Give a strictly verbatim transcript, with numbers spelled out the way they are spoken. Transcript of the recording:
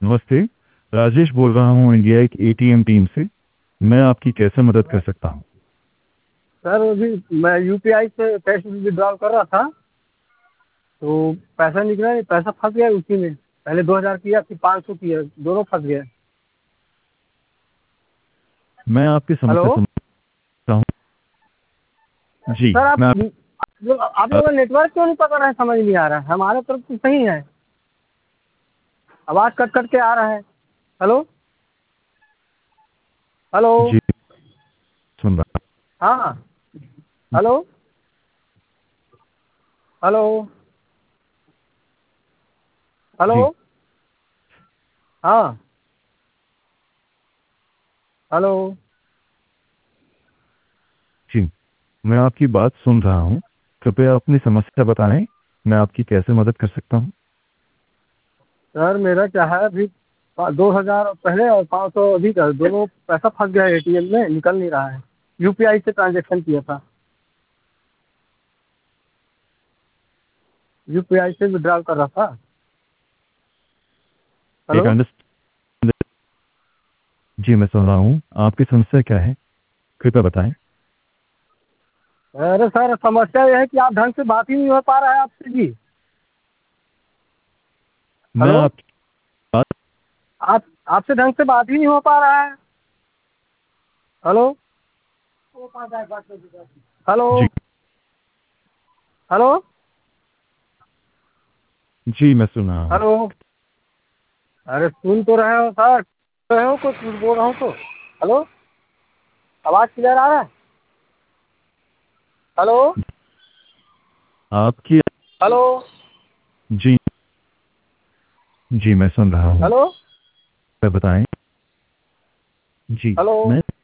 नमस्ते। राजेश बोल रहा हूँ इंडिया एक एटीएम टीम से। मैं आपकी कैसे मदद कर सकता हूँ? सर अभी मैं यूपीआई से पैसे विड्रॉल कर रहा था तो पैसा निकला नहीं, पैसा फंस गया उसी में। पहले दो हज़ार किया फिर पाँच सौ किया, दोनों फंस गए। मैं आपकी समस्या हेलो समझता हूँ। जी, सर, आप मैं आप, आप लोग आप लोगों का नेटवर्क क्यों नहीं पकड़ रहा है, समझ नहीं आ रहा है। हमारे तरफ तो सही है, आवाज़ कट कट के आ रहा है। हेलो हेलो जी सुन रहा हाँ हूँ। हेलो हेलो हेलो जी हाँ हेलो जी, मैं आपकी बात सुन रहा हूँ। कृपया अपनी समस्या बताएं। मैं आपकी कैसे मदद कर सकता हूँ? सर मेरा क्या है, अभी दो हज़ार पहले और पाँच सौ अभी का दोनों पैसा फंस गया है, एटीएम में निकल नहीं रहा है। यूपीआई से ट्रांजैक्शन किया था, यूपीआई से विड्रॉल कर रहा था। एक हेलो अंडरस्टैंड। जी मैं सुन रहा हूँ। आपकी समस्या क्या है? कृपया बताएं। अरे सर, समस्या यह है कि आप ढंग से बात ही नहीं हो पा रहा है आपसे जी। मैं हेलो आपकी बात। आप आपसे ढंग से बात ही नहीं हो पा रहा है। Hello hello ji hello ji मैं सुन रहा हूँ। हेलो अरे सुन तो रहे हो सर, सुन रहे हो, कुछ बोल रहा हूँ तो। हेलो, आवाज़ क्लियर आ रहा है? हेलो आपकी। हेलो जी जी मैं सुन रहा हूँ। हेलो कृपया बताएं। जी हेलो मैं